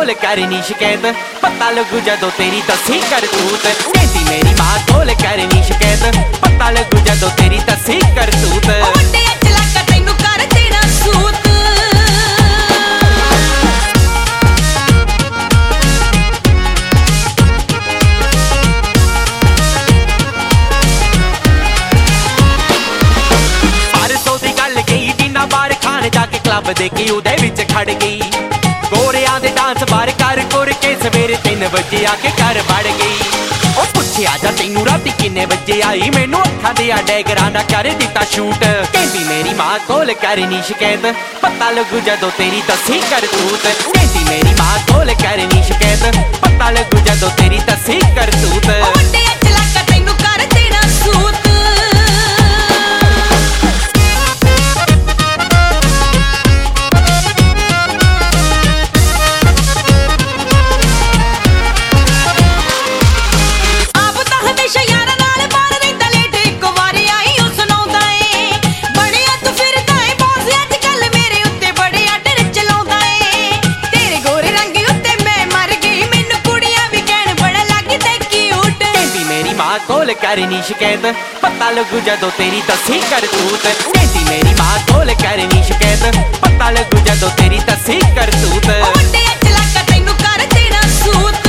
ਕੋਲ ਕਰਨੀ ਸ਼ਿਕਾਇਤ ਪਤਾ ਲੱਗੂ ਜਦੋਂ ਤੇਰੀ ਦੱਸੀ ਕਰਤੂਤ ਕਹਿੰਦੀ ਮੇਰੀ ਮਾਂ ਕੋਲ ਕਰਨੀ ਸ਼ਿਕਾਇਤ ਪਤਾ ਲੱਗੂ ਜਦੋਂ ਤੇਰੀ ਦੱਸੀ ਕਰਤੂਤ ਵੱਡੇ ਚਲਾਕਾ ਤੈਨੂੰ ਕਰ ਦੇਣਾ ਸੂਤ जाके क्लब देखी उदे विच खड़ गई गोरियां दे डांस बार कर के सवेरे 3 बजे आके घर बढ़ गई ओ पुछे आजा तैनू राती किन्ने बजे आई मैनू अखां दे डैगरां दा कर दिता शूट कहंदी मेरी मां कोल करनी शिकायत पता लगू जदों तेरी दसी करतूत कहंदी मेरी मां कोल करनी शिकायत पता लगू जदों तेरी दसी करतूत ਵੱਡੇ ਚਲਾਕਾ ਤੈਨੂੰ ਕਰ ਦੇਣਾ ਸੂਤ ਕੋਲ ਕਰਨੀ ਸ਼ਿਕਾਇਤ ਪਤਾ ਲੱਗੂ ਜਦੋਂ ਤੇਰੀ ਦੱਸੀ ਕਰਤੂਤ ਕਹਿੰਦੀ ਮੇਰੀ ਮਾਂ ਕੋਲ ਕਰਨੀ ਸ਼ਿਕਾਇਤ ਪਤਾ ਲੱਗੂ ਜਦੋਂ ਤੇਰੀ ਦੱਸੀ ਕਰਤੂਤ ਵੱਡੇ ਚਲਾਕਾ ਤੈਨੂੰ ਕਰ ਦੇਣਾ ਸੂਤ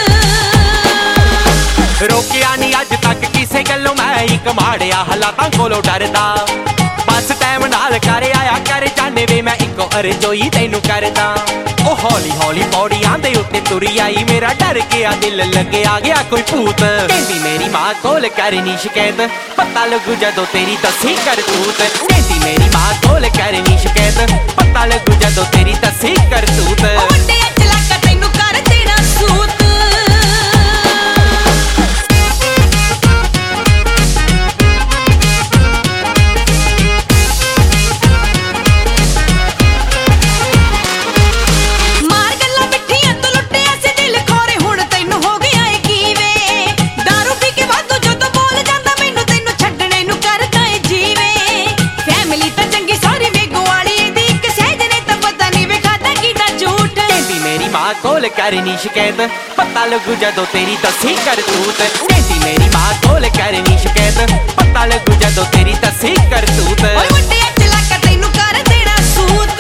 ਰੋਕਿਆ ਨਹੀਂ ਅੱਜ ਤੱਕ ਕਿਸੇ ਗੱਲੋਂ ਮੈਂ ਇੱਕ ਮਾੜਿਆ ਹਾਲਾਤਾਂ ਕੋਲੋਂ ਡਰਦਾ ਬਸ ਟਾਈਮ ਨਾਲ ਕਰ ਆਇਆ ਕਰ ਜਾਣੇ ਵੇ ਮੈਂ ਇੱਕੋ ਅਰਜ਼ੋਈ ਤੈਨੂੰ ਕਰਦਾ ਉਹ ਹੌਲੀ ਹੌਲੀ ਪੌੜੀਆਂ ਦੇ ਉੱਤੇ ਤੁਰੀ ਆਈ ਮੇਰਾ ਡਰ ਗਿਆ ਦਿਲ ਲੱਗਿਆ ਗਿਆ ਕੋਈ ਭੂਤ ਕਹਿੰਦੀ ਮੇਰੀ ਮਾਂ ਕੋਲ ਕਰਨੀ ਸ਼ਿਕਾਇਤ ਪਤਾ ਲੱਗੂ ਜਦੋਂ ਤੇਰੀ ਦੱਸੀ ਕਰਤੂਤ ਕਹਿੰਦੀ ਮੇਰੀ ਮਾਂ ਕੋਲ ਕਰਨੀ ਸ਼ਿਕਾਇਤ ਪਤਾ ਲੱਗੂ ਜਦੋਂ ਤੇਰੀ ਦੱਸੀ ਕਰਤੂਤ ਵੱਡੇ ਚਲਾਕਾ ਤੈਨੂੰ ਕਰ ਦੇਣਾ ਸੂਤ ਕੋਲ ਕਰਨੀ ਸ਼ਿਕਾਇਤ ਪਤਾ ਲੱਗੂ ਜਦੋਂ ਤੇਰੀ ਦੱਸੀ ਕਰਤੂਤ ਕਹਿੰਦੀ ਮੇਰੀ ਮਾਂ ਕੋਲ ਕਰਨੀ ਸ਼ਿਕਾਇਤ ਪਤਾ ਲੱਗੂ ਜਦੋਂ ਤੇਰੀ ਦੱਸੀ ਕਰਤੂਤ ਓਏ ਵੱਡੇ ਚਲਾਕਾ ਤੈਨੂੰ ਕਰ ਦੇਣਾ ਸੂਤ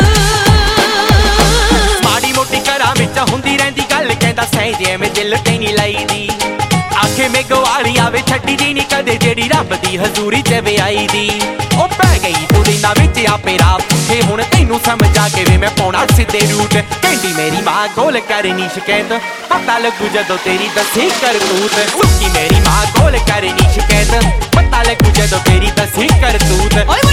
ਮਾੜੀ ਮੋਟੀ ਘਰਾਂ ਵਿੱਚ ਹੁੰਦੀ ਰਹਿੰਦੀ ਗੱਲ ਕਹਿੰਦਾ ਸਹੀ ਜਿਵੇਂ ਦਿਲ ਤੇ ਨਹੀਂ ਲਾਈਦੀ ਆਖੇ ਮੇ ਗਵਾਲੀ ਆਵੇ ਛੱਡੀ ਦੀ ਨਹੀਂ ਕਦੇ ਜਿਹੜੀ ਰੱਬ ਦੀ ਹਜ਼ੂਰੀ ਚ ਵਿਆਈ ਦੀ ਉਹ ਪੈ ਗਈ ਤੂੰ ਦਿਨਾਂ ਵਿੱਚ ਆਪੇ ਰਾਹ ਪੁੱਛੇ ਹੁਣ ਤੈਨੂੰ ਸਮਝ ਆ ਕੇ ਵੇ ਮੈਂ ਪਾਉਣਾ ਸਿੱਧੇ ਰੂਟ ਕਹਿੰਦੀ ਮੇਰੀ ਮਾਂ ਕੋਲ ਕਰਨੀ ਸ਼ਿਕਾਇਤ ਪਤਾ ਲੱਗੂ ਜਦੋਂ ਤੇਰੀ ਦੱਸੀ ਕਰਤੂਤ ਸੁੱਕੀ ਮੇਰੀ ਮਾਂ ਕੋਲ ਕਰਨੀ ਸ਼ਿਕਾਇਤ ਪਤਾ ਲੱਗੂ ਜਦੋਂ ਤੇਰੀ ਦੱਸੀ ਕਰਤੂਤ